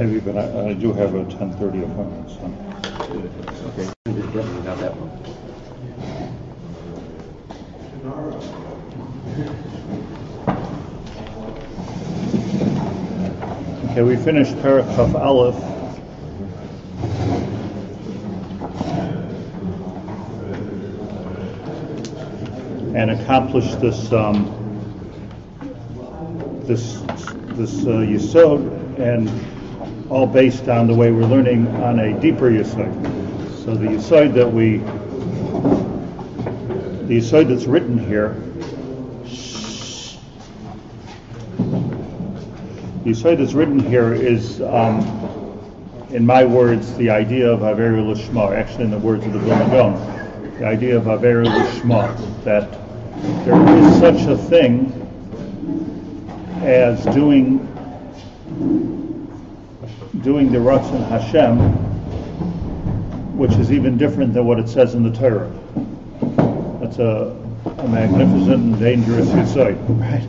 maybe, but I do have a 10:30 appointment. So. Okay, definitely not that one. Okay, we finished Perek Chaf Aleph. And accomplished this Yesod, and all based on the way we're learning on a deeper Yesod. So the Yesod that's written here, is, in my words, the idea of Averu L'Shma. Actually, in the words of the Vilna Gaon, the idea of Averu L'Shma, that there is such a thing as doing the Ratzon Hashem, which is even different than what it says in the Torah. That's a magnificent and dangerous yesod, right?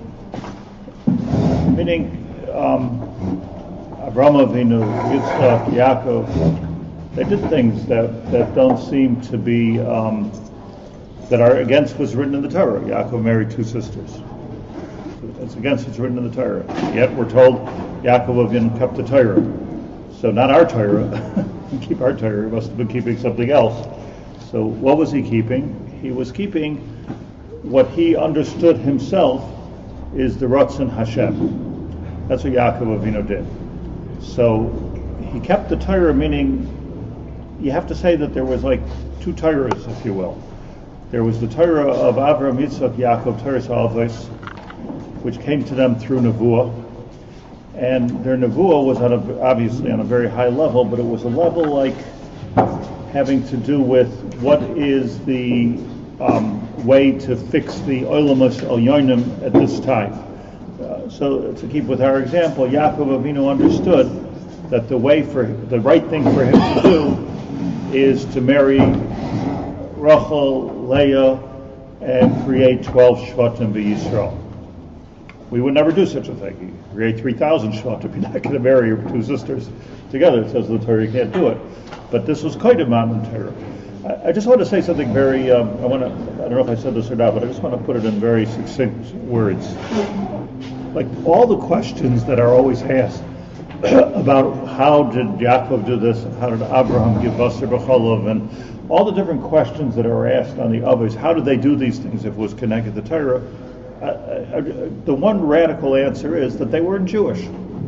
Meaning, Avraham Avinu, Yitzchak, Yaakov, they did things that don't seem to be, that are against what's written in the Torah. Yaakov married two sisters. It's against what's written in the Torah. Yet we're told Yaakov Avinu kept the Torah. So not our Torah. Keep our Torah. He must have been keeping something else. So what was he keeping? He was keeping what he understood himself is the Ratzon Hashem. That's what Yaakov Avinu did. So he kept the Torah, meaning you have to say that there was like two Torahs, if you will. There was the Torah of Avraham, Yitzchak, Yaakov, Torah Avos, which came to them through Nevuah. And their Nevuah was obviously on a very high level, but it was a level like having to do with what is the way to fix the Olamus Elyonim at this time. So to keep with our example, Yaakov Avinu understood that the right thing for him to do is to marry Rachel, Leah, and create 12 Shvatim b'Yisrael. We would never do such a thing. You create 3,000 Shvatim, you're not going to marry your two sisters together. It says in the Torah you can't do it. But this was Kodim in Torah. I just want to say something very, I don't know if I said this or not, but I just want to put it in very succinct words. Like all the questions that are always asked about how did Yaakov do this, how did Abraham give Basar B'Cholov, and all the different questions that are asked on the others, how did they do these things if it was connected to Torah? The one radical answer is that they weren't Jewish.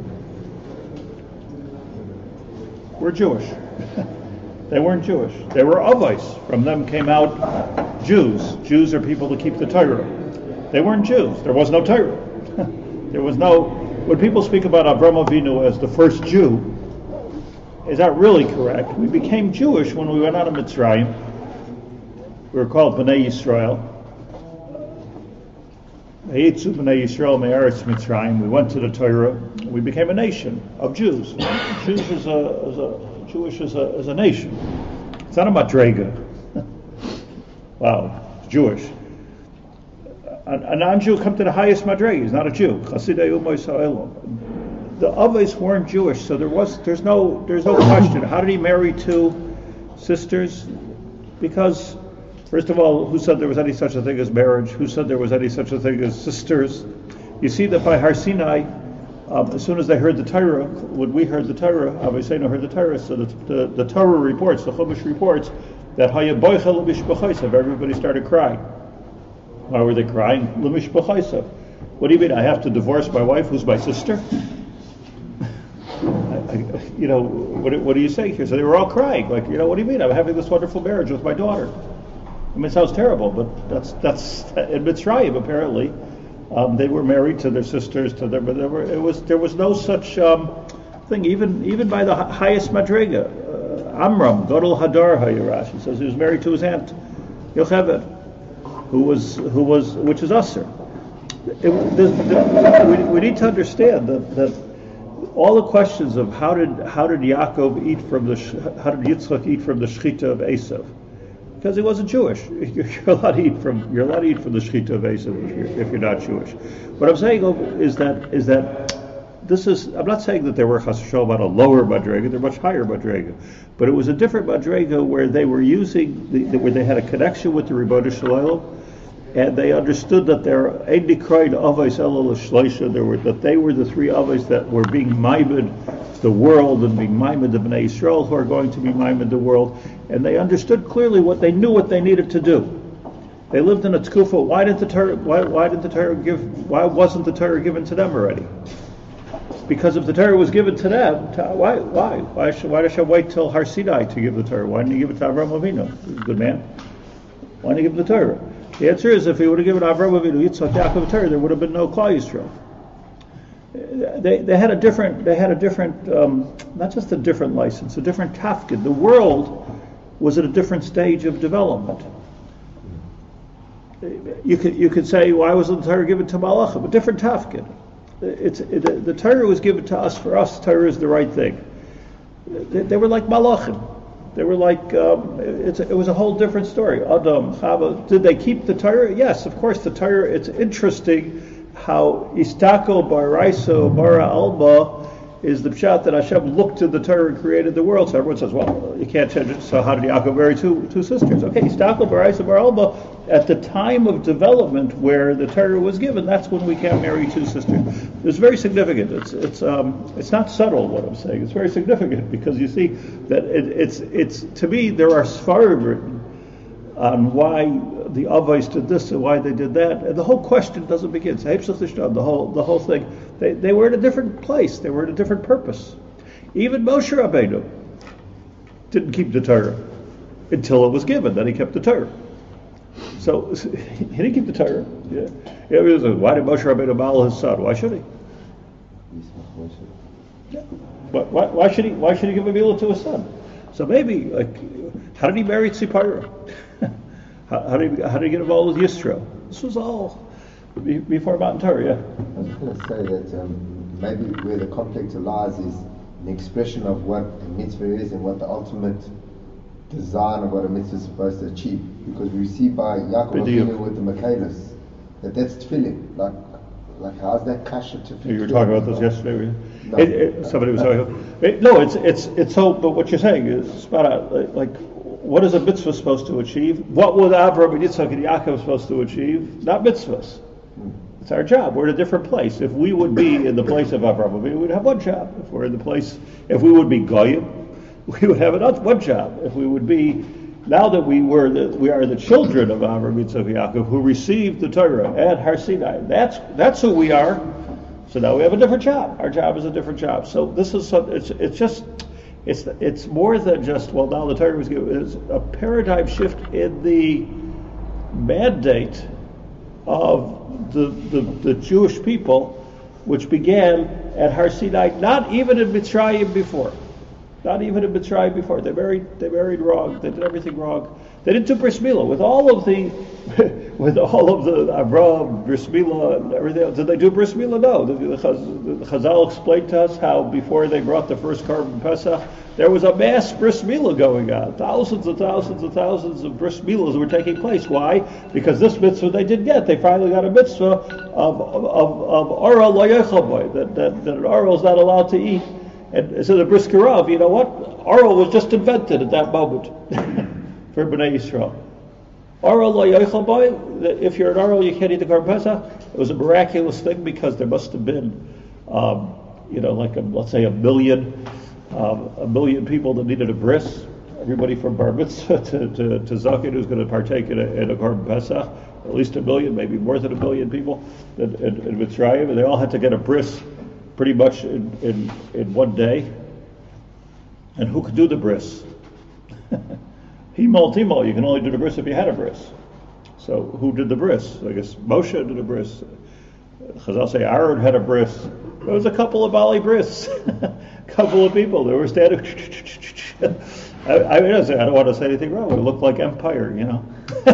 We're Jewish. They weren't Jewish. They were Avos. From them came out Jews. Jews are people who keep the Torah. They weren't Jews. There was no Torah. When people speak about Avraham Avinu as the first Jew, is that really correct? We became Jewish when we went out of Mitzrayim. We were called Bnei Yisrael. Yitzu Bnei Yisrael me'aretz Mitzrayim. We went to the Torah. We became a nation of Jews. Jewish is a nation. It's not a madrega. Wow, it's Jewish. A non-Jew come to the highest madrega. He's not a Jew. Chasidei Umoy Sa'elom. The Avos weren't Jewish, so there's no question. How did he marry two sisters? Because, first of all, who said there was any such a thing as marriage? Who said there was any such a thing as sisters? You see that by Har Sinai, as soon as they heard the Torah, when we heard the Torah, Avosenu heard the Torah, so the Torah reports, the Chumash reports, that Hayaboicha L'Mishpachaisav, everybody started crying. Why were they crying? L'Mishpachaisav. What do you mean, I have to divorce my wife who's my sister? What do you say here? So they were all crying, like, what do you mean? I'm having this wonderful marriage with my daughter. I mean, it sounds terrible, but that's in Mitzrayim apparently. They were married to their sisters, but there was no such thing, even by the highest madrega. Amram, Gadol Hadar Hayirash, he says he was married to his aunt, Yocheved, which is Asr. We need to understand that all the questions of how did Yaakov eat how did Yitzchak eat from the shechita of Esav? Because he wasn't Jewish. You're allowed to eat from the shechita of Esav if you're not Jewish. What I'm saying is that I'm not saying that they were chas v'sholom on a lower madrega, they're much higher madrega, but it was a different madrega where they were where they had a connection with the Rebbeinu Shalom, and they understood that there that they were the three avos that were being maimed the world and being maimed the Bnei Yisrael who are going to be maimed the world, and they understood clearly what they needed to do. They lived in a tkufa. Why wasn't the Torah given to them already? Because if the Torah was given to them, why should I wait till Har Sinai to give the Torah? Why didn't he give it to Avraham Avinu? He's a good man. Why didn't he give the Torah? The answer is, if he would have given Avraham Avinu, Yitzchak, Yaakov, Torah, there would have been no Klal Yisrael. They had a different, not just a different license, a different tafkid. The world was at a different stage of development. You could say, why wasn't the Torah given to Malachim? A different tafkid. The Torah was given to us. For us, Torah is the right thing. They were like Malachim. They were like, it was a whole different story. Adam, Chava, did they keep the Torah? Yes, of course, the Torah, it's interesting how Istako Baraiso Bara Alba is the pshat that Hashem looked to the Torah and created the world. So everyone says, well, you can't change it. So how did Yaakov marry two sisters? Okay, Istako Baraiso Bara Alba, at the time of development where the Torah was given, that's when we can't marry two sisters. It's very significant. It's not subtle what I'm saying. It's very significant because you see that it's to me there are svarim written on why the Avos did this and why they did that, and the whole question doesn't begin. So the whole thing. They were in a different place. They were in a different purpose. Even Moshe Rabbeinu didn't keep the Torah until it was given. Then he kept the Torah. So he didn't keep the Torah. Yeah. Why did Moshe Rabbeinu baal his son? Why should he? Yeah. Why should he give a milah to his son? So maybe, how did he marry Tzipora? how did he get involved with Yisro? This was all before Mount Torah. Yeah. I was going to say that maybe where the conflict lies is an expression of what a mitzvah is and what the ultimate design of what a mitzvah is supposed to achieve, because we see by Yaakov Avinu with the Michaelis that's tefillin. Like how's that kasha to tefillin? You were talking about this yesterday. No. Somebody was talking. No, it's so. But what you're saying is spot on. Like, what is a mitzvah supposed to achieve? What would Avraham and Yitzchak and Yaakov supposed to achieve? Not mitzvahs. It's our job. We're in a different place. If we would be in the place of Avraham, we would have one job. If we would be goyim, we would have one job. If we would be, now that we are the children of Avraham, Yitzchak, and Yaakov, who received the Torah at Har Sinai. That's who we are. So now we have a different job. Our job is a different job. So this is it's more than just, well, now the Torah was given. It's a paradigm shift in the mandate of the Jewish people, which began at Har Sinai, not even in Mitzrayim before. They married wrong. They did everything wrong. They didn't do bris milah with all of the Avraham bris milah and everything else. Did they do bris milah? No. The Chazal explained to us how before they brought the first Korban Pesach, there was a mass bris milah going on. Thousands and thousands and thousands of bris milahs were taking place. Why? Because this mitzvah they didn't get. They finally got a mitzvah of oral lo yochel bo, that an oral is not allowed to eat. And so the Brisker Rav, you know what? Oral was just invented at that moment for Bnei Yisrael. Oral lo yochel bo, if you're an oral, you can't eat the Korban Pesach. It was a miraculous thing because there must have been, let's say a million people that needed a bris. Everybody from Bar Mitzvah to Zaken who's going to partake in a Korban Pesach. At least a million, maybe more than a million people in Mitzrayim, and they all had to get a bris pretty much in one day. And who could do the bris? Himol Timol, you can only do the bris if you had a bris. So who did the bris? I guess Moshe did a bris. Chazal say Aaron had a bris. There was a couple of Bali bris. A couple of people. They were standing. I don't want to say anything wrong. It looked like empire, you know.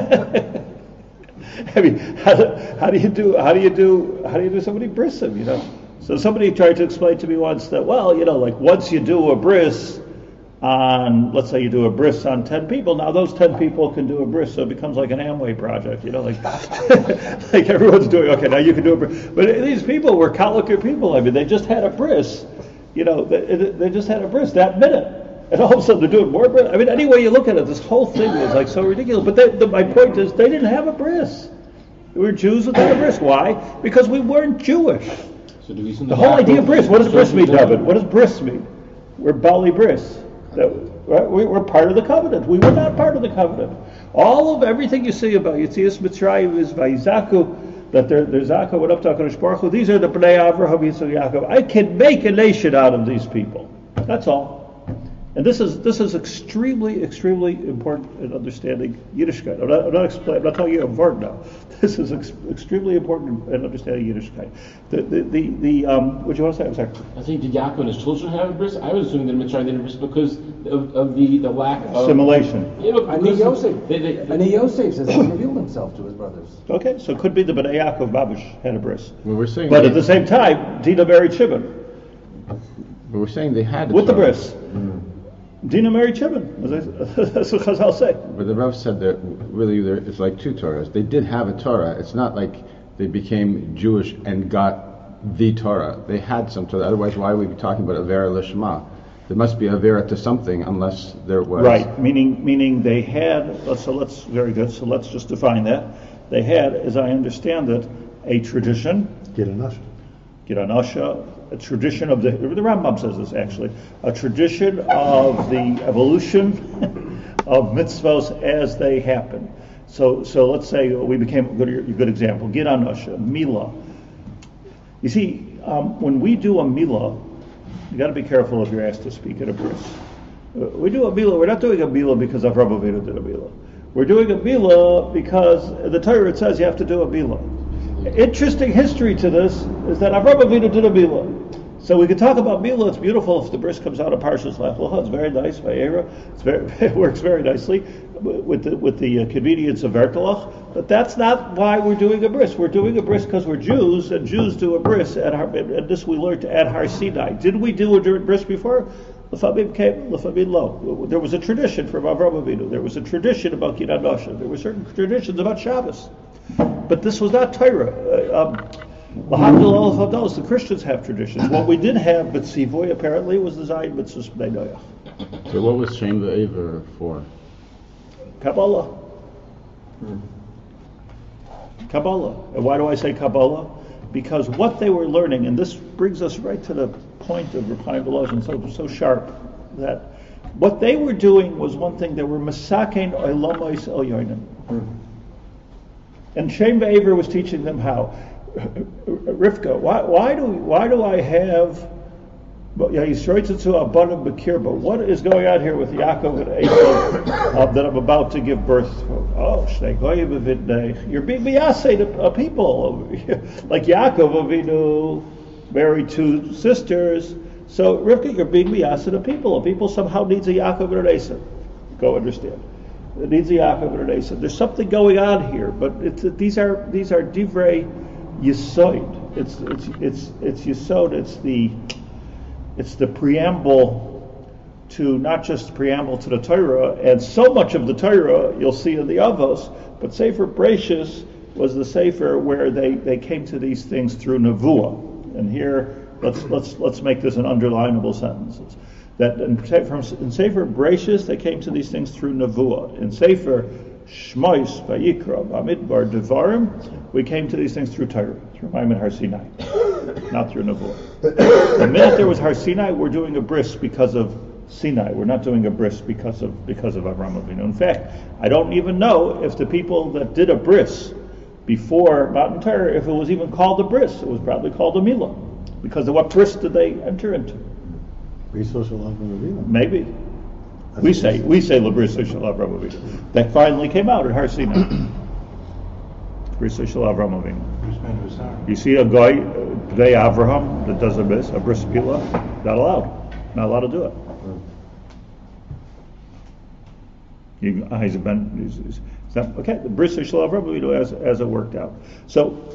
I mean, how do you do somebody brisim, you know? So somebody tried to explain to me once that, well, you know, like once you do a bris, on, let's say you do a bris on 10 people. Now those 10 people can do a bris, so it becomes like an Amway project, like like everyone's doing, okay, now you can do a bris. But these people were Kalakir people. I mean, they just had a bris, they just had a bris that minute. And all of a sudden they're doing more bris. I mean, any way you look at it, this whole thing is like so ridiculous. But my point is, they didn't have a bris. We were Jews without a bris. Why? Because we weren't Jewish. So do we the whole idea of bris, what does bris mean, David? What does bris mean? We're Bali bris. We're part of the covenant. We were not part of the covenant. All of everything you see about Yetzias Mitzrayim is Vayizaku, that they're Zaku went up to HaKadosh Baruch Hu. These are the Bnei Avraham, Yitzchak, Yaakov. I can make a nation out of these people. That's all. And this is extremely, extremely important in understanding Yiddishkeit. I'm not telling you a word now. This is extremely important in understanding Yiddishkeit. What do you want to say? I'm sorry. I think did Yaakov and his children have a bris? I was assuming that Mitzrayim didn't have a bris because of the lack of assimilation. Yeah, and Yosef says he revealed himself to his brothers. Okay, so it could be the Bnei Yaakov Babish had a bris. Well, we're saying, but at the same time, Dinah married Shimon. But we're saying they had with the bris. Dinah married Shimon. That's what Chazal say. But the Rav said that really it's like two Torahs. They did have a Torah. It's not like they became Jewish and got the Torah. They had some Torah. Otherwise, why would we be talking about Avera Lishma? There must be Avera to something unless there was. Right, meaning they had, very good, so let's just define that. They had, as I understand it, a tradition. Giranasha. A tradition of the Rambam says this actually, a tradition of the evolution of mitzvos as they happen. So let's say we became a good example. Giranasha, Mila. You see, when we do a Mila, you got to be careful if you're asked to speak at a bris. We do a Mila. We're not doing a Mila because Avraham Avinu did a Mila. We're doing a Mila because the Torah it says you have to do a Mila. Interesting history to this is that Avraham Avinu did a Mila. So we could talk about Mila. It's beautiful if the bris comes out of Parshas Lech Lecha. It's very nice. Vayera. It works very nicely with the convenience of Vertelach. But that's not why we're doing a bris. We're doing a bris because we're Jews, and Jews do a bris. And this we learned at Har Sinai. Did we do a bris before? L'famim lo. There was a tradition from Avraham Avinu. There was a tradition about Giran Nosha. There were certain traditions about Shabbos. But this was not Torah. The Christians have traditions. What we did have, but Sivoy apparently, was the Zayin Mitzvahs Bnei Noach. So what was Shem the Aver for? Kabbalah. Kabbalah. And why do I say Kabbalah? Because what they were learning, and this brings us right to the point of Reb Chaim Volozhin, so sharp, that what they were doing was one thing. They were Masakein Olamais El Yoinim. And Shem V'Aver was teaching them how. Rivka, why do I have? He's right to a bottom bakir, but what is going on here with Yaakov and Esav that I'm about to give birth to? Oh, you're being miyaseh to people like Yaakov Avinu married two sisters. So Rivka, you're being miyaseh to people. People somehow needs a Yaakov and an Esav. Go understand. It needs a Yaakov and an Esav. There's something going on here, but these are divrei Yesod. It's Yesod. It's the preamble to not just the preamble to the Torah, and so much of the Torah you'll see in the Avos. But Sefer Bereshis was the Sefer where they came to these things through Nevuah. And here let's make this an underlinable sentence. That in Sefer Bereshis they came to these things through Nevuah. In Sefer Shmois, Vayikra, Bamidbar, Devarim, we came to these things through Torah, through Maimon Har Sinai, not through Nevuah. The minute there was Har Sinai, we're doing a bris because of Sinai. We're not doing a bris because of Avraham Avinu. In fact, I don't even know if the people that did a bris before Mount Torah, if it was even called a bris. It was probably called a milah, because of what bris did they enter into? Maybe. We say Labrisa Shalav Avinu. That finally came out at Har Sinai. Brisa Shalav Avinu. You see a guy, Bnei Avraham, that does a bris pila, not allowed to do it. Okay, the Brisa Shalav Avinu as it worked out. So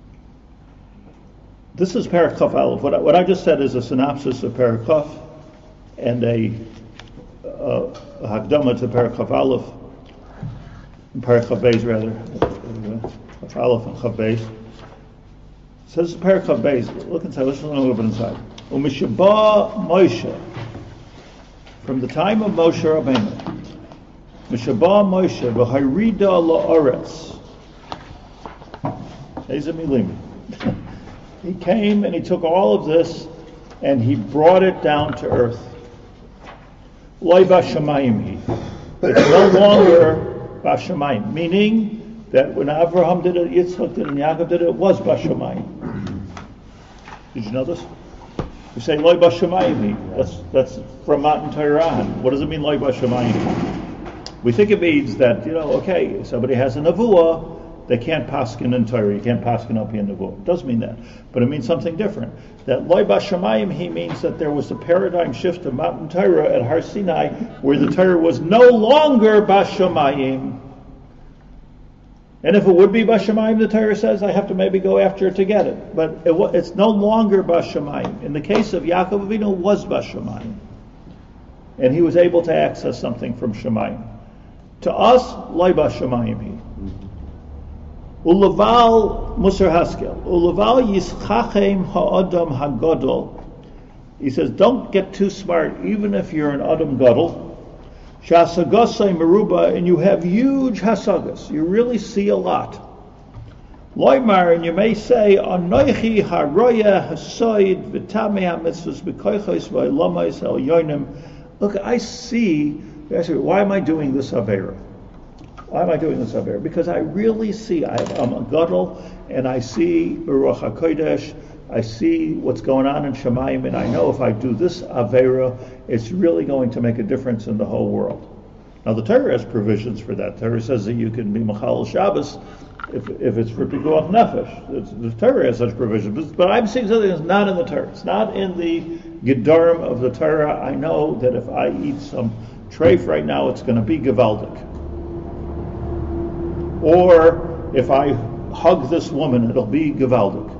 this is Parak Chaf Aleph. What I just said is a synopsis of Parak Chaf. and a Hakdama to Perek Chaf Aleph, Perek Chaf Beis rather, Chaf Aleph and Chaf Beis. Says Perek Chaf Beis. Look inside. Let's look a little bit inside. Umishaba Moshe, from the time of Moshe Rabbeinu, Mishaba Moshe v'hayrida la'aretz. He came and he took all of this and he brought it down to earth. Loi bashamayim he. It's no longer bashamayim, meaning that when Avraham did it, Yitzchak did it, and Yaakov did it was bashamayim. Did you know this? You say Loi bashamayim he. That's from Matan Torah. What does it mean Loi bashamayim? We think it means that, okay, somebody has a nevuah, they can't paskin in Torah, you can't paskin up in nevuah. It does mean that, but it means something different. That Loi bashamayim he means that there was a paradigm shift of Matan Torah at Har Sinai, where the Torah was no longer bashamayim. And if it would be bashamayim, the Torah says, I have to maybe go after it to get it. But it's no longer bashamayim. In the case of Yaakov Avinu, it was bashamayim, and he was able to access something from shamayim. To us, Loi bashamayim he. Ulaval Musar Haskel. Ulaval yischachem ha'adam hagadol. He says, don't get too smart, even if you're an adam gadol. Shasagasai meruba, and you have huge hasagas. You really see a lot. Loimar, and you may say, Anoichi haroya hasoid v'tamei hamitzvos b'koichos v'olamais el yonim. Look, I see. Why am I doing this Avera? Why am I doing this Avera? Because I really see, I'm a gadol, and I see Ruach HaKodesh, I see what's going on in Shemayim, and I know if I do this Avera, it's really going to make a difference in the whole world. Now the Torah has provisions for that. The Torah says that you can be Machal Shabbos if it's for Pikuach Nefesh. The Torah has such provisions. But I'm seeing something that's not in the Torah. It's not in the Gedarim of the Torah. I know that if I eat some treif right now, it's going to be Gevaldik. Or if I hug this woman, it'll be Gevaldik.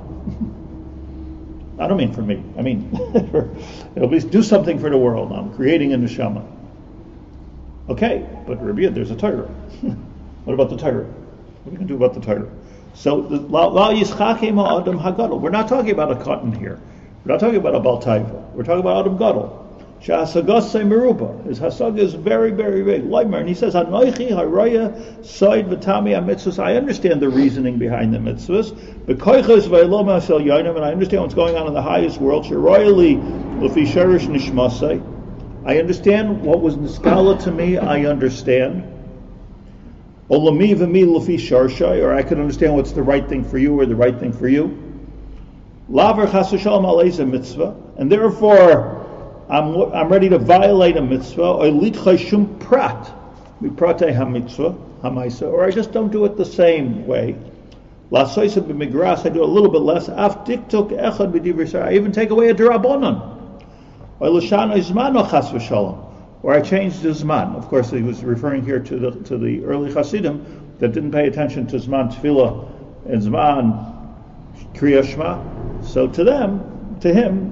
I don't mean for me. I mean, it'll be do something for the world. I'm creating a neshama. Okay, but Rabbi, there's a Torah. What about the Torah? What are you going to do about the Torah? So, we're not talking about a cotton here. We're not talking about a baltaiva. We're talking about Adam Gadol. Sha'asagasei meruba. His hasaga is very, very big. And he says, Anoichi haraya soid v'tami ha-mitzvos. I understand the reasoning behind the mitzvahs. B'koichos v'eloma sel yonim, and I understand what's going on in the highest world. Sheroyali l'fi sharish nishmasei. I understand what was niskala to me. I understand. Olami v'mi l'fi sharshai, or I can understand what's the right thing for you or the right thing for you. Laver chas v'shalom aleiz mitzvah, and therefore I'm ready to violate a mitzvah, or litchashum prat, miprate hamitzvah, hamaisa, or I just don't do it the same way. Lasoisa b'migras, I do a little bit less. Af diktuk echad b'divrei, I even take away a derabanan. Or l'shana izmano chas v'shalom, or I changed the zman. Of course, he was referring here to the early Hasidim that didn't pay attention to zman tefillah and zman kriya shema. So to him.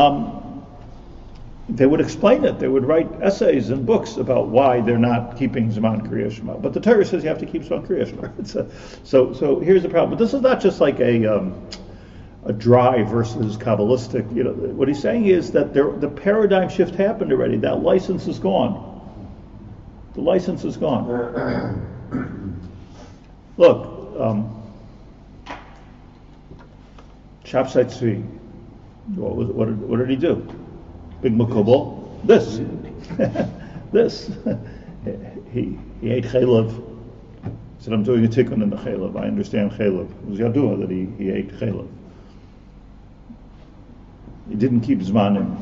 They would explain it. They would write essays and books about why they're not keeping Zman Kriya Shema. But the Torah says you have to keep Zman Kriya Shema. So here's the problem. But this is not just like a dry versus Kabbalistic. What he's saying is that the paradigm shift happened already. That license is gone. The license is gone. Look, Shapsai Tzvi. What did he do? Big Makubal, this. He ate chaylev. He said, I'm doing a tikkun in the chaylev. I understand chaylev. It was Yadua that he ate chaylev. He didn't keep zmanim.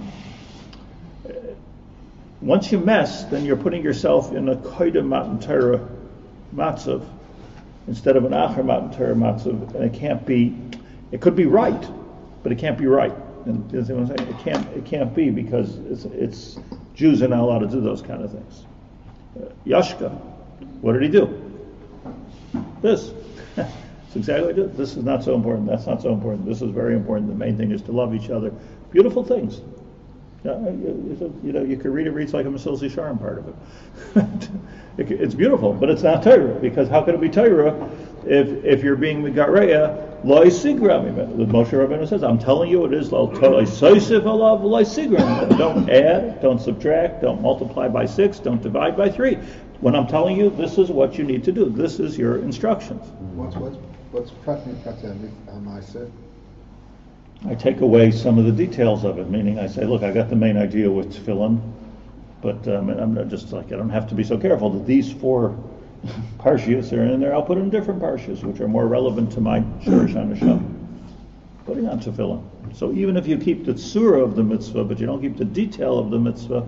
Once you mess, then you're putting yourself in a koydem matan Torah matzav instead of an acher matan Torah matzav, and it could be right, but it can't be right. And you know what I'm saying? It can't be, because it's Jews are not allowed to do those kind of things. Yashka, what did he do? This. That's exactly what he did. This is not so important. That's not so important. This is very important. The main thing is to love each other. Beautiful things. You could read it reads like a Mesillas Yesharim part of it. It's beautiful, but it's not Torah, because how could it be Torah if you're being Megareya lo yisigra mimenu? The Moshe Rabbeinu says, I'm telling you it is lo yisosif alav lo yisigra mimenu. Don't add, don't subtract, don't multiply by 6, don't divide by 3. When I'm telling you, this is what you need to do. This is your instructions. What's prat ma'aseh? I take away some of the details of it, meaning I say, look, I got the main idea with tefillin, but I'm not just like, I don't have to be so careful that these 4 parshias are in there. I'll put in different parshias, which are more relevant to my Shirish HaNeshama. Putting on tefillin. So even if you keep the tzura of the mitzvah, but you don't keep the detail of the mitzvah.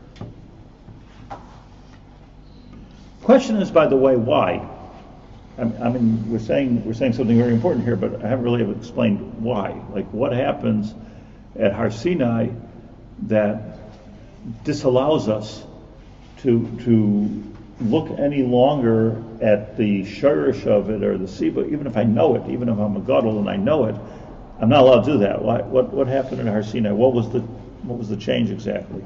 Question is, by the way, why? I mean, we're saying something very important here, but I haven't really explained why. Like, what happens at Har Sinai that disallows us to look any longer at the shirish of it or the siba, even if I know it, even if I'm a gadol and I know it, I'm not allowed to do that. Why? What happened at Har Sinai? What was the change exactly?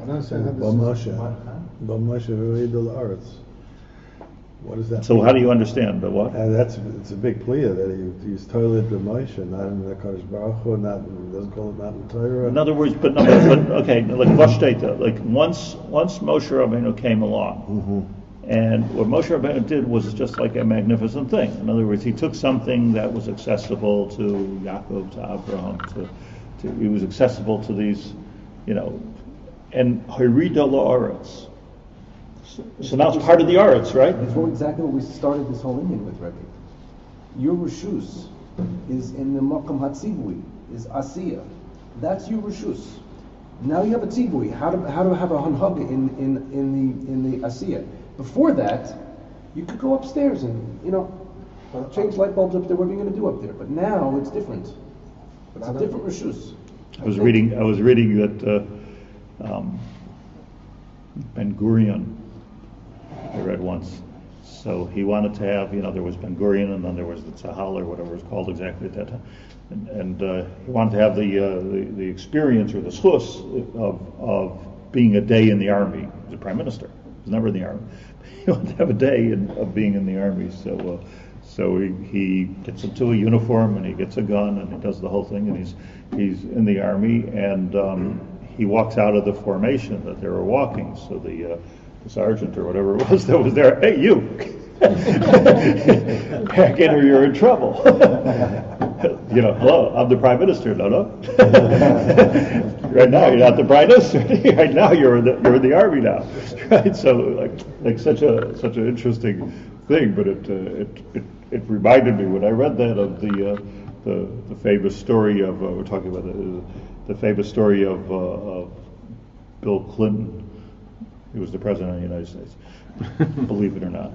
What is that? So how do you understand the what? It's a big plea that he's toilet the Moshe, not in the Kadosh Baruch Hu, doesn't call it not in Torah. In other words, but okay, like Vashteta, like once Moshe Rabbeinu came along, and what Moshe Rabbeinu did was just like a magnificent thing. In other words, he took something that was accessible to Yaakov, to Abraham, he was accessible to these, and Harida la'aretz. So now it's part of the arts, right? It's exactly what we started this whole Indian with, Rebbe. Your Rishus is in the Makam HaTzivui, is Asiya. That's your Rishus. Now you have a Tzivui. How to have a Hanhaga in the Asiya. Before that, you could go upstairs and, change light bulbs up there, whatever you're going to do up there. But now it's different. It's a different Rishus. I was reading that Ben Gurion, I read once. So he wanted to have, there was Ben Gurion, and then there was the Tzahal, or whatever it was called exactly at that time. And he wanted to have the experience or the schus of being a day in the army. He was a prime minister. He was never in the army. He wanted to have a day of being in the army. So he gets into a uniform, and he gets a gun, and he does the whole thing, and he's in the army, and he walks out of the formation that they were walking. So the sergeant or whatever it was that was there, hey, you, back in or you're in trouble. Hello, I'm the prime minister. No. Right now you're not the prime minister. Right now you're in the army now. Right? So like such an interesting thing, but it reminded me when I read that of the famous story of we're talking about the famous story of Bill Clinton. He was the president of the United States, believe it or not.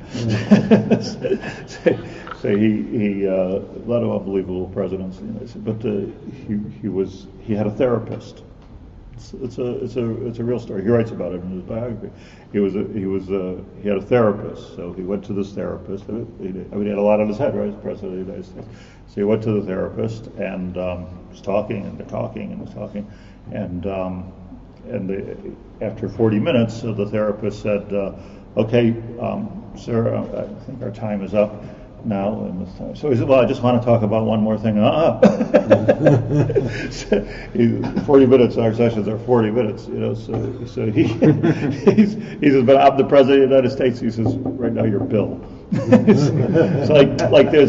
So he a lot of unbelievable presidents in the United States, but he had a therapist. It's a real story. He writes about it in his biography. He had a therapist, so he went to this therapist. He had a lot on his head, right? As president of the United States. So he went to the therapist and was talking, and they're talking, and was talking, and after 40 minutes, the therapist said, okay, sir, I think our time is up now. So he said, well, I just want to talk about one more thing. 40 minutes, our sessions are 40 minutes, so he says, but I'm the president of the United States. He says, right now you're Bill. It's like there's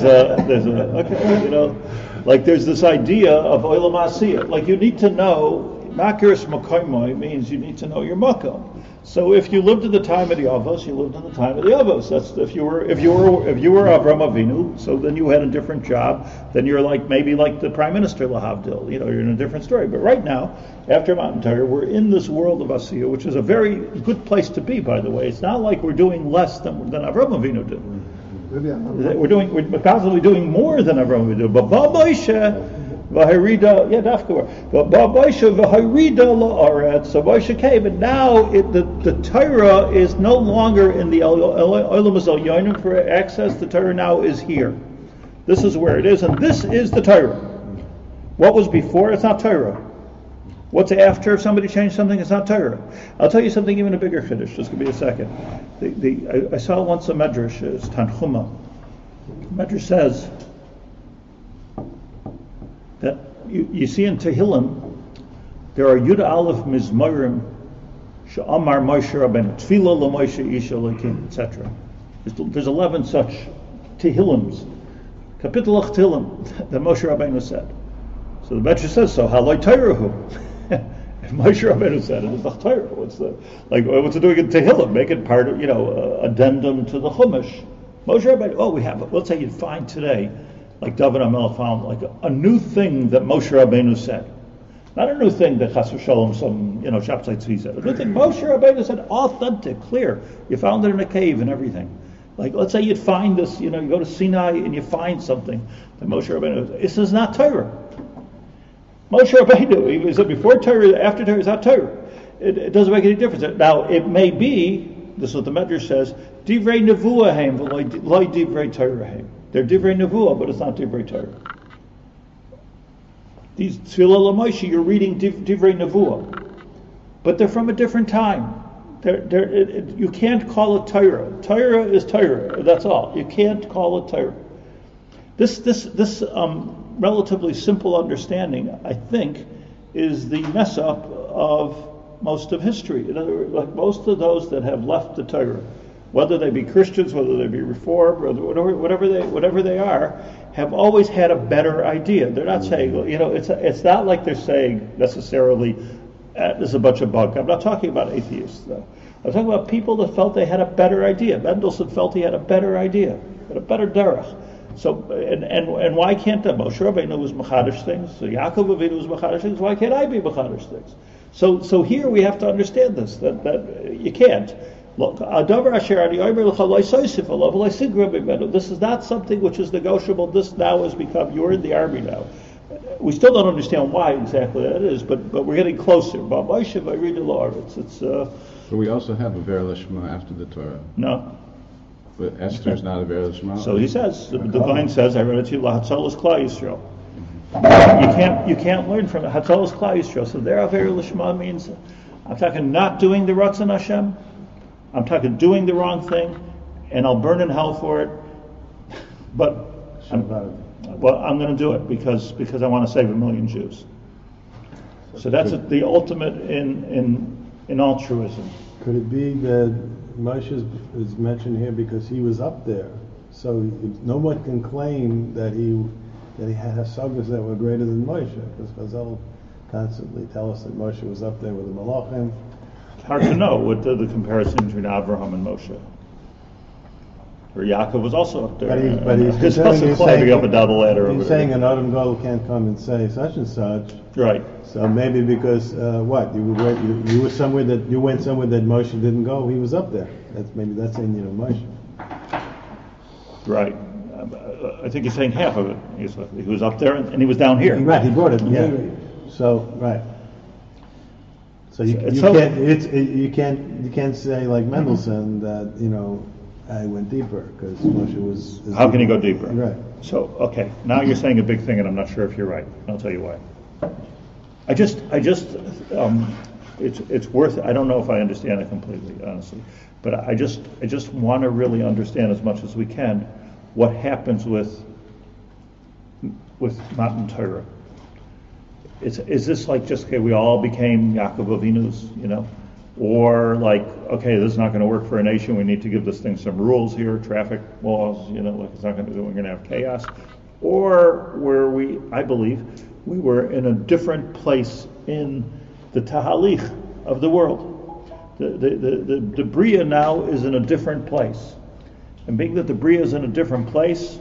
this idea of olam asiyah. Like you need to know. Makiris makoimoi means you need to know your makom. So if you lived in the time of the Avos, you lived in the time of the Avos. That's if you were Avram Avinu, so then you had a different job. Then you're maybe like the Prime Minister Lahavdil. You're in a different story. But right now, after Matan Torah, we're in this world of Asiyah, which is a very good place to be. By the way, it's not like we're doing less than Avram Avinu did. We're constantly doing more than Avram Avinu. But Ba Moshe. V'harida, but Moshe v'harida la'aretz. So Moshe came, and now the Torah is no longer in the Olam Yonim for access. The Torah now is here. This is where it is, and this is the Torah. What was before? It's not Torah. What's after if somebody changed something? It's not Torah. I'll tell you something even a bigger chiddush. Just give me a second. I saw once a medrash, it's Tanchuma. Medrash says that you see in Tehillim there are Yud Aleph Mizmarim She'amar Moshe Rabbeinu Tefillah LaMoshe Ish Elokim, etc. There's 11 such Tehillims, Kapitel of Tehillim that Moshe Rabbeinu said. So the Medrash says so. Haloi Torah. If Moshe Rabbeinu said it, it's not Torah. What's it doing in Tehillim? Make it part of, addendum to the Chumash. Moshe Rabbeinu, we have it. Let's say you'd find today, like David HaMelech found, like a new thing that Moshe Rabbeinu said. Not a new thing that Chas v'Shalom, some, Shabtai Tzvi said. A new thing Moshe Rabbeinu said, authentic, clear. You found it in a cave and everything. Like, let's say you'd find this, you go to Sinai and you find something that Moshe Rabbeinu, this is not Torah. Moshe Rabbeinu, he said before Torah, after Torah, it's not Torah. It doesn't make any difference. Now, it may be, this is what the Medrash says, Divrei Nevuah Haim, Loi Divrei Torah Haim. They're Divrei Nevuah, but it's not Divrei Torah. These Tefillah LaMoshe, you're reading Divrei Nevuah. But they're from a different time. You can't call it Torah. Torah is Torah, that's all. You can't call it Torah. This relatively simple understanding, I think, is the mess up of most of history. In other words, like most of those that have left the Torah, whether they be Christians, whether they be Reformed, whatever they are, have always had a better idea. They're not saying, it's not like they're saying necessarily, there's a bunch of bunk. I'm not talking about atheists, though. I'm talking about people that felt they had a better idea. Mendelssohn felt he had a better idea, had a better derech. So, and why can't that? Moshe Rabbeinu was machadish things. So Yaakov Avinu was machadish things. Why can't I be machadish things? So here we have to understand this, that you can't. Look, this is not something which is negotiable. This now has become, you're in the army now. We still don't understand why exactly that is, but we're getting closer. But we also have a Ver Lishma after the Torah. No. But Esther's not a Ver Lishma. So he says, the divine says, I read it to you, Lahatzolos Klal Yisrael. You can't learn from it. Hatzolos Klal Yisrael. So there, Ver Lishma means, I'm talking not doing the Ratzon Hashem. I'm talking doing the wrong thing, and I'll burn in hell for it. But I'm going to do it because I want to save 1 million Jews. So that's the ultimate in altruism. Could it be that Moshe is mentioned here because he was up there? So no one can claim that he had hasagas that were greater than Moshe, because Chazal constantly tell us that Moshe was up there with the Malachim. Hard to know what the comparison between Abraham and Moshe. Or Yaakov was also up there. But he's also climbing up and down the ladder. He's saying an Adam Gadol can't come and say such and such. Right. So maybe because you were somewhere that you went somewhere that Moshe didn't go. He was up there. That's saying Moshe. Right. I think he's saying half of it. He was up there and he was down here. Right. He brought it. Yeah. So right. So you can't say like Mendelssohn that I went deeper because Moshe was. How can he go deeper? Right. So okay, now you're saying a big thing, and I'm not sure if you're right. I'll tell you why. It's worth. I don't know if I understand it completely, honestly, but I just want to really understand as much as we can what happens with Matan Torah. Is this like just we all became Yaakov Avinu's, or like this is not going to work for a nation. We need to give this thing some rules here, traffic laws. Like it's not going to. We're going to have chaos, or where I believe we were in a different place in the tahalich of the world. The Bria now is in a different place, and being that the Bria is in a different place.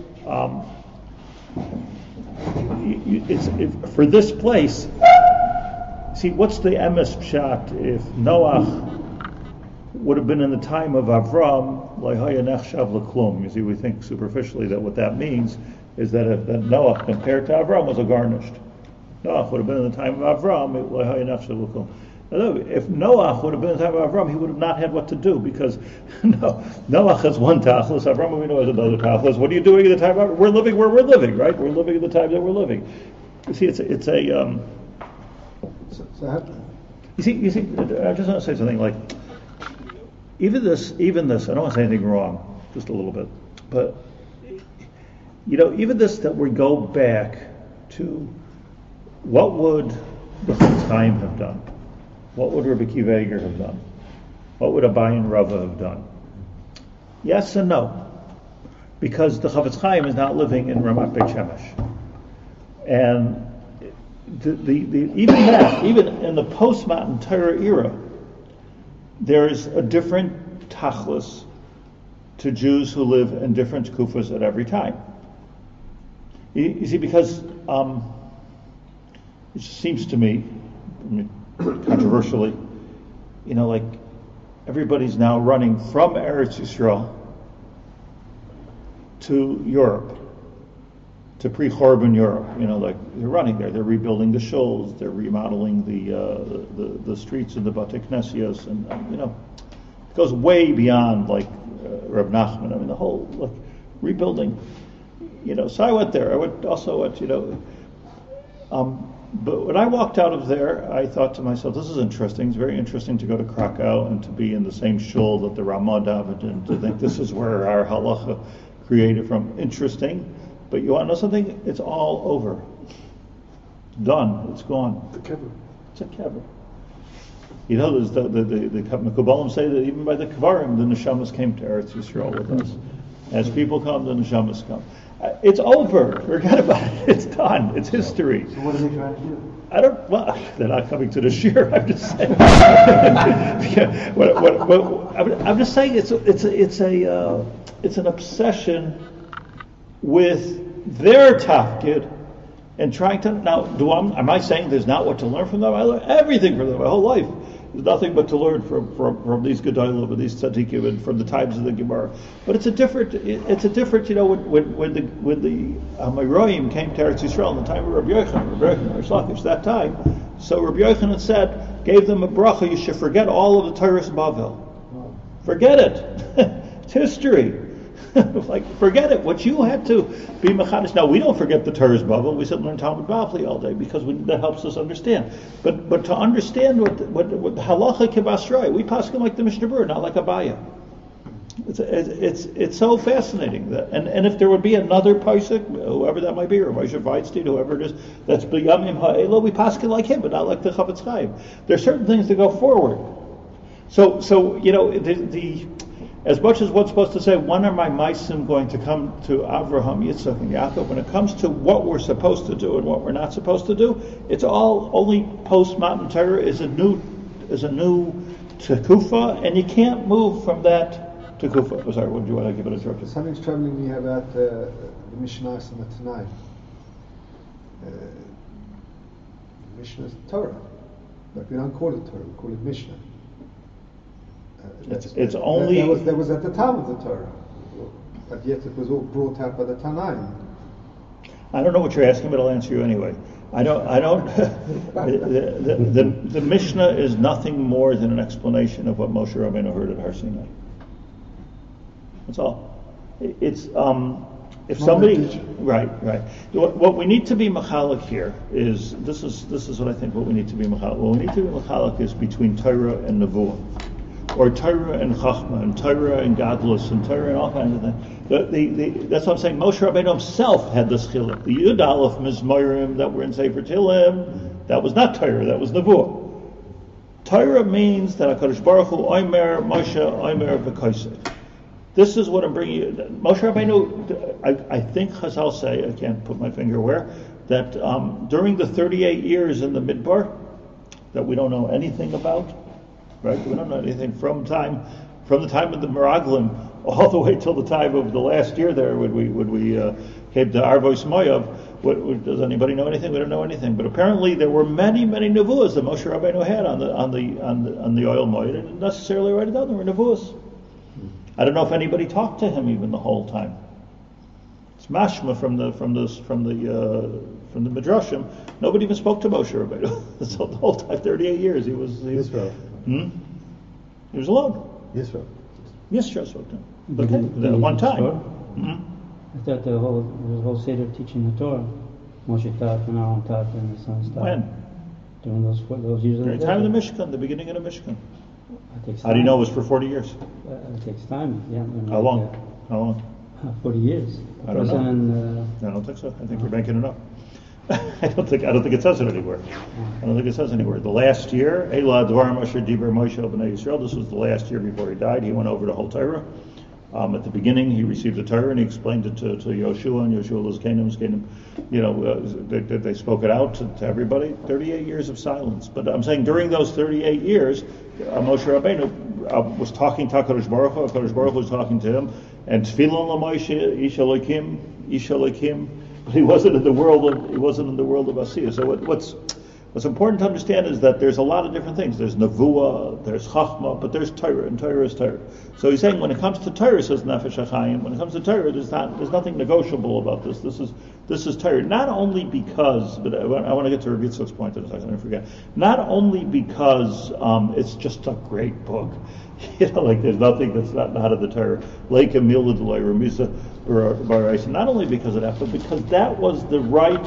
For this place, see, what's the emes pshat? If Noach would have been in the time of Avram, lahaya nechshav l'klum. You see, we think superficially that what that means is that if Noach compared to Avram was a garnished. Noach would have been in the time of Avram, lahaya nechshav l'klum. If Noach would have been in the time of Avram, he would have not had what to do because Noach has one tachlis, Avram Avinu has another tachlis. What are you doing in the time of Avram? We're living where we're living, right? We're living in the time that we're living. You see, it's a. So So how, You see, I just want to say something like, even this, I don't want to say anything wrong, just a little bit, but, even this that we go back to, what would the Chofetz Chaim have done? What would Rabbi Akiva Eiger have done? What would Abaye and Rava have done? Yes and no. Because the Chofetz Chaim is not living in Ramat Beit Shemesh. And even in the post-Matan Torah era, there's a different tachlis to Jews who live in different kufas at every time. You see, because it seems to me, controversially, like everybody's now running from Eretz Yisrael to Europe, to pre-Churban Europe. Like they're running there. They're rebuilding the shuls. They're remodeling the streets and the Batei Knesios, and it goes way beyond like Reb Nachman. I mean, the whole rebuilding. So I went there. I went also at but when I walked out of there, I thought to myself, this is interesting. It's very interesting to go to Krakow and to be in the same shul that the Ramah davened, and to think this is where our halacha created from. Interesting. But you want to know something? It's all over. Done. It's gone. It's a kever. There's the Mekubalim say that even by the Kvarim, the Neshamas came to Eretz Yisrael with us. As people come, the Neshamas come. It's over. Forget about it. It's done. It's history. So what are they trying to do? They're not coming to the shir. I'm just saying. I'm just saying it's an obsession with their tafkid and trying to. Now, am I saying there's not what to learn from them? I learned everything from them my whole life. There's nothing but to learn from these gedolim and these tzaddikim and from the times of the Gemara. But it's a different. When the Amoraim came to Eretz Yisrael in the time of Rabbi Yochanan, Rish Lakish, that time. So Rabbi Yochanan gave them a bracha. You should forget all of the Torahs Bavel. Forget it. It's history. Forget it. What you had to be mechanish. Now we don't forget the Torah's Bavel. We sit and learn Talmud Bavli all day because that helps us understand. But to understand what the halacha kibasroi, we pass him like the Mishnah Berurah, not like Abaye. It's so fascinating that, and if there would be another pasuk, whoever that might be, or Moshe Weitstein, whoever it is, that's b'yamim ha'ela, we pass him like him, but not like the Chofetz Chaim. There are certain things that go forward. So as much as one's supposed to say, when are my maisim going to come to Avraham, Yitzchak, and Yaakov? When it comes to what we're supposed to do and what we're not supposed to do, it's all only post Matan Torah is a new tekufa, and you can't move from that tekufa. Oh, sorry, what do you want to give it a interruption? Something's troubling me about the Mishnah and the Tanai. Mishnah is Torah, but we don't call it Torah. We call it Mishnah. It's only that was at the time of the Torah, but yet it was all brought out by the Tanaim. I don't know what you're asking, but I'll answer you anyway. I don't. the Mishnah is nothing more than an explanation of what Moshe Rabbeinu heard at Har Sinai. That's all. It's if somebody right. What we need to be machalik here is this is what I think. What we need to be machalik. What we need to be machalik is between Torah and Nevuah. Or Torah and Chachma, and Torah and Gadlus, and Torah and all kinds of things. That's what I'm saying. Moshe Rabbeinu himself had this chiluk. The Yud Aleph Mizmorim that were in Sefer Tehillim, that was not Torah, that was Nevuah. Torah means that HaKadosh Baruch Hu Omer Moshe Omer V'Kaisei. This is what I'm bringing you. Moshe Rabbeinu, I think Chazal say, I can't put my finger where, that during the 38 years in the Midbar, that we don't know anything about, right? We don't know anything from the time of the Meraglim all the way till the time of the last year there when we came to Arvos Moav. Does anybody know anything? We don't know anything. But apparently there were many nevuahs that Moshe Rabbeinu had on the oil moed. They didn't necessarily write it down. There were nevuahs. I don't know if anybody talked to him even the whole time. It's mashma from the midrashim. Nobody even spoke to Moshe Rabbeinu. So the whole time, 38 years, he was. He was alone. Yisro spoke to him. Okay, one time. I thought the whole Seder teaching the Torah, Moshe taught and Aaron taught and the sons taught. When? during those years of During the time of the Mishkan, the beginning of the Mishkan. It takes How do you time. know it was for 40 years? It takes time. Yeah. How long? How long? 40 years. I don't know. President, I don't think so. I think you're making it up. I don't think it says it anywhere. I don't think it says anywhere. The last year, Eila Dvarim Asher Diber Moshe B'nai Yisrael. This was the last year before he died. He went over the whole Torah. At the beginning, he received the Torah and he explained it to Yoshua, and Yoshua was Canaan. You know, they spoke it out to everybody. 38 years of silence. But I'm saying during those 38 years, Moshe Rabbeinu was talking to HaKadosh Baruch Hu. HaKadosh Baruch Hu was talking to him, and Tefillin LaMoshe Ish Elokim. But he wasn't in the world of Asiyah. So what's important to understand is that there's a lot of different things. There's Nevuah, there's Chachma, but there's Torah, and Torah is Torah. So he's saying when it comes to Torah, says Nefesh HaChaim, when it comes to Torah, there's nothing negotiable about this. This is Torah. Not only because, but I want to get to Rabbi Yitzchak's point in a second, I forget. Not only because it's just a great book. You know, like there's nothing that's not out of the Torah. Like Emil L'Delay, Ramisa, Baraisa. Not only because of that, but because that was the right.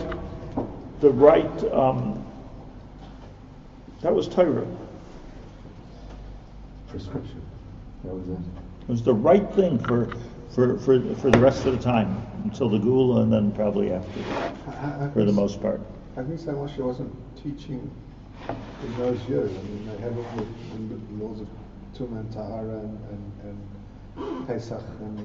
That was Torah. Prescription. That was it. It was the right thing for the rest of the time until the Gula, and then probably after, for the most part. I think so Moshe wasn't teaching in those years. I mean, they had all the laws of Tum and Tahara and Pesach and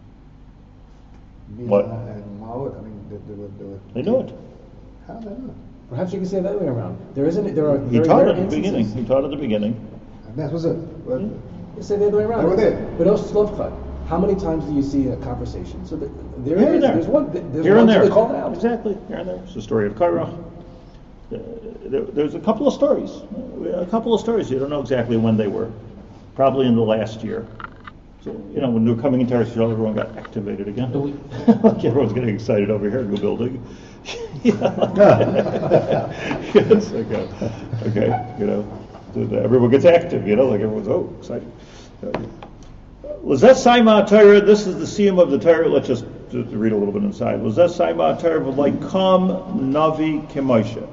What? Mina and Ma'od. I mean, they were. They knew it. How they know? Perhaps you can say it that way around. There are He very taught rare at the beginning. instances. He taught at the beginning. And that was it. But You say the other way around. They were there. But Slovcha, how many times do you see a conversation? So there Here is. and there. There's one. There's Here one and that there. they called out. Exactly. Here and there. It's the story of Korach. There's a couple of stories. You don't know exactly when they were. Probably in the last year. So, when they were coming into our show, everyone got activated again. Like everyone's getting excited over here in the building. Yes, okay. Everyone gets active, like everyone's, excited. Lazet Saima Torah, this is the siyum of the Torah. Let's just read a little bit inside. Lazet Saima Torah, like Kam Navi Kemoshe.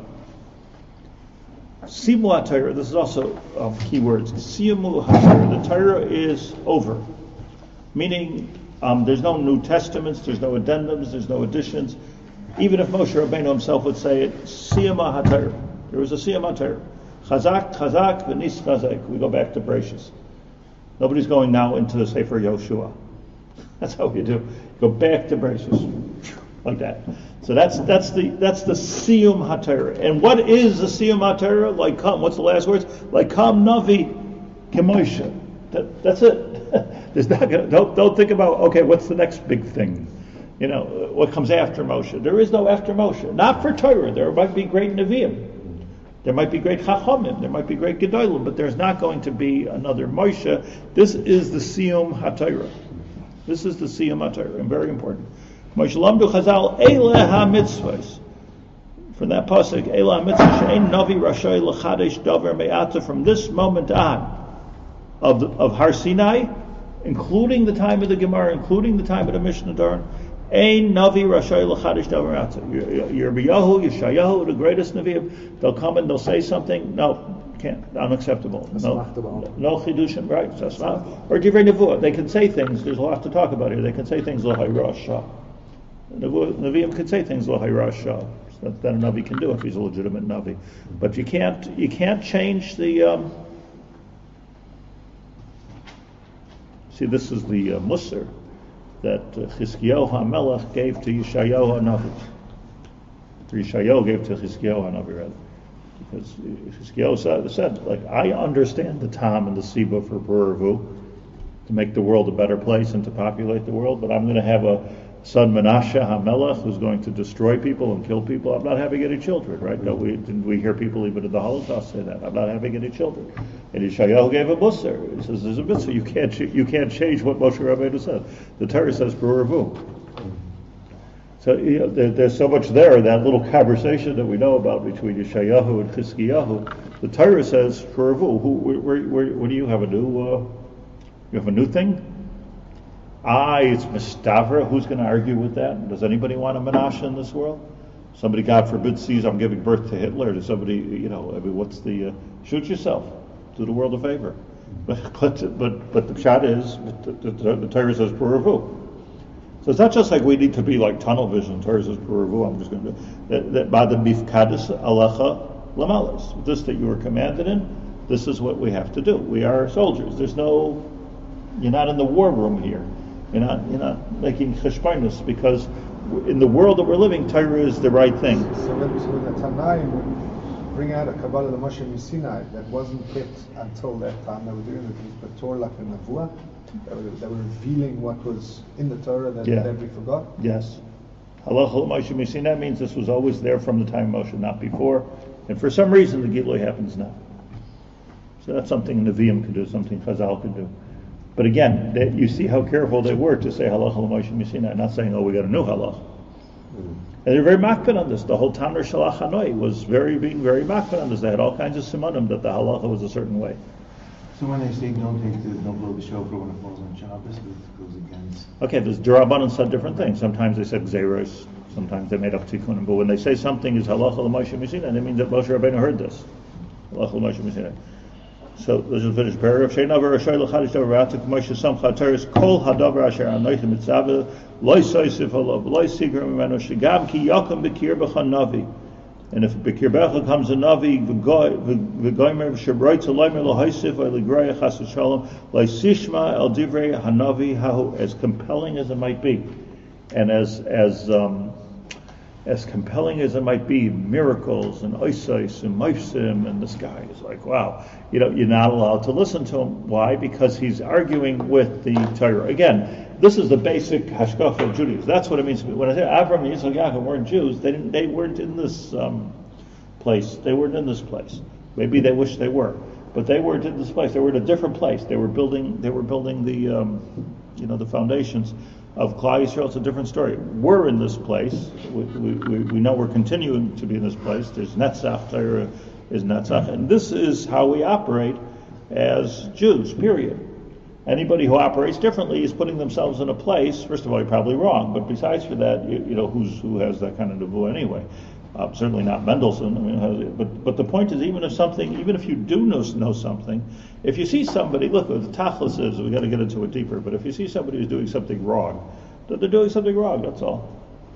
Simu HaTorah, this is also key words. Simu HaTorah, the Torah is over. Meaning, there's no New Testaments, there's no addendums, there's no additions. Even if Moshe Rabbeinu himself would say it, Siyama HaTorah. There was a Siyama HaTorah. Chazak, v'nis chazak. We go back to Bereshis. Nobody's going now into the Sefer Yoshua. That's how we do. Go back to Bereshis. Like that. So that's the Siyum HaTorah. And what is the Siyum HaTorah? Like Kam. What's the last words? Like Kam Navi Kemoshe. That's it. There's not gonna, don't think about, okay, what's the next big thing? What comes after Moshe? There is no after Moshe. Not for Torah. There might be great Nevi'im. There might be great Chachamim. There might be great Gedolim. But there's not going to be another Moshe. This is the Siyum HaTorah. This is the Siyum HaTorah. And very important. Moshe Lamdu Chazal Eile HaMitzvahs. From that pasuk, Eile HaMitzvah She'ein Navi Rashay L'chadesh Davar Me'ata. From this moment on of Har Sinai, including the time of the Gemara, including the time of the Mishnah Doran, Ein Navi Rashay L'chadesh Davar Me'ata. Yirmiyahu, Yeshayahu, the greatest Nevi'im, they'll come and they'll say something. No, can't. Unacceptable. No chidushim, right? That's not. Or Divrei Nevuah. They can say things. There's a lot to talk about here. They can say things l'hay rasha. Nevi'im can say things l'hay rasha. That a Navi can do if he's a legitimate Navi. But you can't change the. See, this is the Musar that Chizkiyahu HaMelech gave to Yeshayahu HaNavi. Yeshayahu gave to Chizkiyahu HaNavi, rather. Because Chizkiyahu said, like, I understand the Tam and the Siba for Puravu, to make the world a better place and to populate the world, but I'm going to have a son Menashe HaMelech who's going to destroy people and kill people. I'm not having any children, right? Didn't we hear people even in the Holocaust say that? I'm not having any children. And Yeshayahu gave a musar. He says, there's a mitzvah. You can't change what Moshe Rabbeinu said. The Torah says Puravu. So there's so much there, that little conversation that we know about between Yeshayahu and Chizkiyahu. The Torah says Puravu. What do you have a new? You have a new thing? It's Mistavra. Who's going to argue with that? Does anybody want a Menashe in this world? Somebody, God forbid, sees I'm giving birth to Hitler. To somebody, what's the shoot yourself? Do the world a favor. But the shot is the Torah says puravu. So it's not just like we need to be like tunnel vision. Torah says puravu. I'm just going to do that. By the mifkadis alecha lamalis. This that you were commanded in. This is what we have to do. We are soldiers. You're not in the war room here. You're not making cheshbonus, because in the world that we're living, Torah is the right thing. So when the Tanaim would bring out a Kabbalah Moshe Sinai that wasn't kept until that time, they were doing it with Torah like a Nevuah. They were revealing what was in the Torah that we forgot. Yes. Halacha Moshe Sinai means this was always there from the time of Moshe, not before. And for some reason, the Gilui happens now. So that's something Nevi'im can do, something Chazal can do. But again, you see how careful they were to say halacha l'Moshe Sinai, not saying, we got a new halacha. And they're very makpid on this. The whole Tanur Shalach Hanoi was being very makpid on this. They had all kinds of simanim that the halacha was a certain way. So when they say don't blow the shofar when it falls on Shabbos, it goes against. Okay, there's Durabanan said different things. Sometimes they said Gzeros, sometimes they made up tikkunim. But when they say something is halacha l'Moshe Sinai, they mean that Moshe Rabbeinu heard this. Halacha l'Moshe Sinai. So let's just finish paragraph. Sheinavar Rashay L'Chadish Davar Atuk Moshe Samcha Teres Kol Hadavar Asher Anoich Mitzaveh Loi Soisif Olav Loi Sigur Mimenu Shigam Ki Yakum Bekir B'Chan Navi. And if Bekir B'Cha comes a Navi V'Goymer V'Shabroitz Aloymer L'Hoisif V'Ligroya Chas V'Shalom Loi Sishma El Divrei Hanavi Hahu, as compelling as it might be, and as compelling as it might be, miracles and oisais and mifsim, and this guy is like, wow, you're not allowed to listen to him. Why? Because he's arguing with the Torah. Again, this is the basic hashkafa of Judaism. That's what it means. When I say Avraham and Yitzchak Yaakov weren't Jews, they weren't in this place. They weren't in this place. Maybe they wish they were, but they weren't in this place. They were in a different place. They were building the foundations of Klal Yisrael. It's a different story. We're in this place. We know we're continuing to be in this place. There's Netzach, Torah is Netzach, and this is how we operate as Jews, period. Anybody who operates differently is putting themselves in a place, first of all, you're probably wrong, but besides for that, who has that kind of nevuah anyway? Certainly not Mendelssohn. But the point is, even if you do know something, if you see somebody, look, what the tachlis is, we got to get into it deeper. But if you see somebody who's doing something wrong, they're doing something wrong. That's all.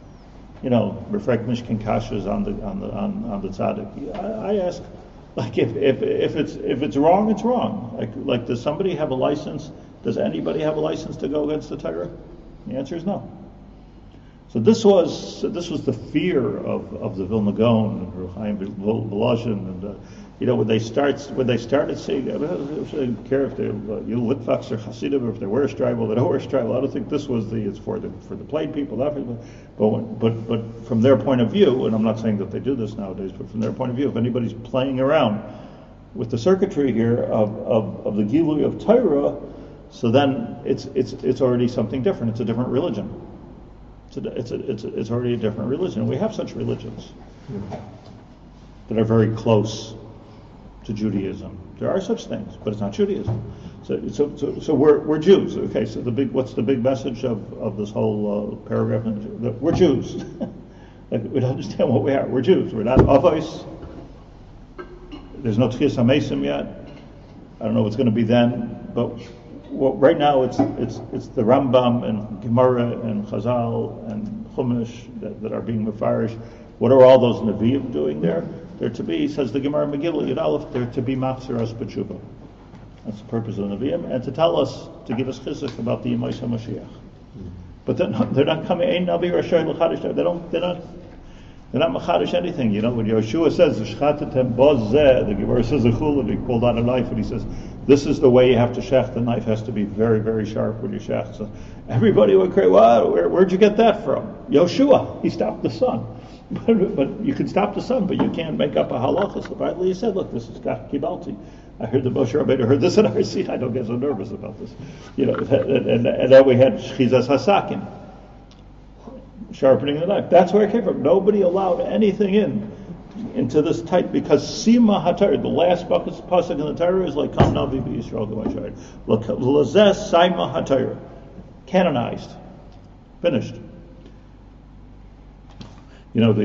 Reflect Mishkan Kashas on the tzaddik. I ask, like, if it's wrong, it's wrong. Like, does somebody have a license? Does anybody have a license to go against the Torah? The answer is no. So this was the fear of the Vilna Gaon and Ruchaim Volozhin, and when they started saying, I don't care if they're Litvaks or Hasidim, or if they wear a stripe or they don't wear a stripe. I don't think this was it's for the plain people, not for but from their point of view, and I'm not saying that they do this nowadays, but from their point of view, if anybody's playing around with the circuitry here of the Gilui of Torah, so then it's already something different. It's a different religion. It's already a different religion. We have such religions that are very close to Judaism. There are such things, but it's not Judaism. So we're Jews. Okay. So what's the big message of this whole paragraph? That we're Jews. We don't understand what we are. We're Jews. We're not Avos. There's no Tchias HaMesim yet. I don't know what's going to be then, but. Well, right now it's the Rambam and Gemara and Chazal and Chumash that are being mefarish. What are all those Nevi'im doing there? They're to be, says the Gemara Megillah Yud Aleph, they're to be machzir us b'tshuva. That's the purpose of the Nevi'im, and to tell us, to give us chizuk about the Yemais HaMashiach. But they're not coming. Ein Navi Rashay L'Chadish. They're not machadish anything. When Yeshua says "Shchatetem bozeh," the Gemara says a chulav. He pulled out a knife and he says, "This is the way you have to shech. The knife has to be very, very sharp when you shech." So everybody would cry, "Wow, where'd you get that from?" Yeshua, he stopped the sun. But you can stop the sun, but you can't make up a halacha. So rightly he said, "Look, this is kibalti. I heard the Moshe Rabbeinu heard this in our seat. I don't get so nervous about this." And then we had shchizas hasakin. Sharpening the knife. That's where it came from. Nobody allowed anything into this type, because Sima HaTorah, the last pasuk in the Torah is like Kam Navi B'Yisrael G'Mashayid. L'zeh Sima HaTorah. Canonized. Finished. You know,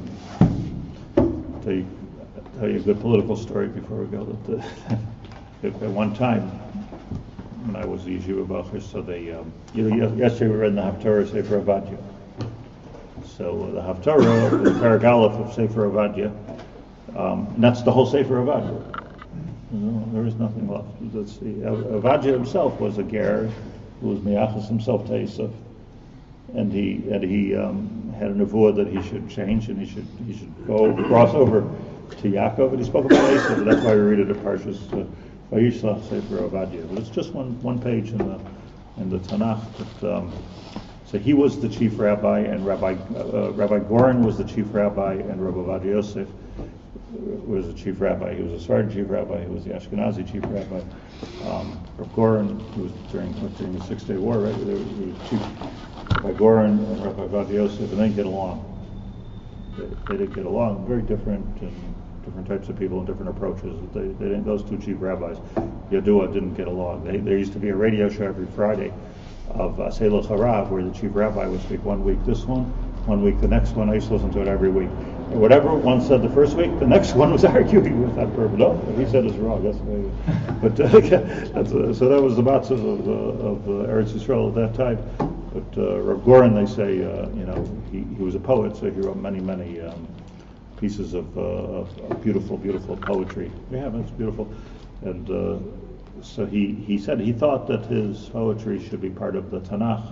tell you a good political story before we go. That at one time, when I was the Yeshiva Bacher, so they, yesterday we read in the Haftarah Sefer Avadia. So the Haftarah, the Parak Aleph of Sefer Avadia, and that's the whole Sefer Avadia. There is nothing left. Avadia himself was a ger who was miyachas himself to Esav, and he had a nevuah that he should change and he should go cross over to Yaakov, and he spoke about Esav, and that's why we read it in Parshas Vayishlach Sefer Avadia. But it's just one page in the Tanakh. But, so he was the chief rabbi, and Rabbi Goren was the chief rabbi, and Rabbi Ovadia Yosef was the chief rabbi. He was a Sephardi chief rabbi. He was the Ashkenazi chief rabbi. Rabbi Goren, he was during the 6 Day War, right? He was chief Rabbi Goren and Rabbi Ovadia Yosef, and they didn't get along. They didn't get along. Very different types of people and different approaches. They didn't. Those two chief rabbis, Yadua, didn't get along. There used to be a radio show every Friday of Seiluch Harav, where the chief rabbi would speak one week this one week the next one. I used to listen to it every week. And whatever one said the first week, the next one was arguing with that person. No, if he said it's wrong. That's maybe. But so that was the matzahs of Eretz Yisrael at that time. But Rav Goren, they say, he was a poet, so he wrote many pieces of beautiful poetry. Yeah, it's beautiful. And so he said he thought that his poetry should be part of the Tanakh.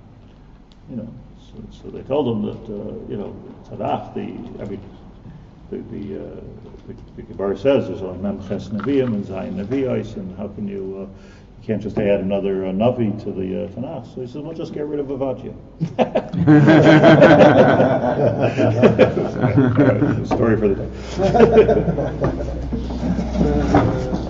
So they told him that Tanakh, the Gemara says there's only Mem Ches Nevi'im and Zayin Nevi'os, and how can you can't just add another Navi to the Tanakh. So he said, well, just get rid of Avadia. Story for the day.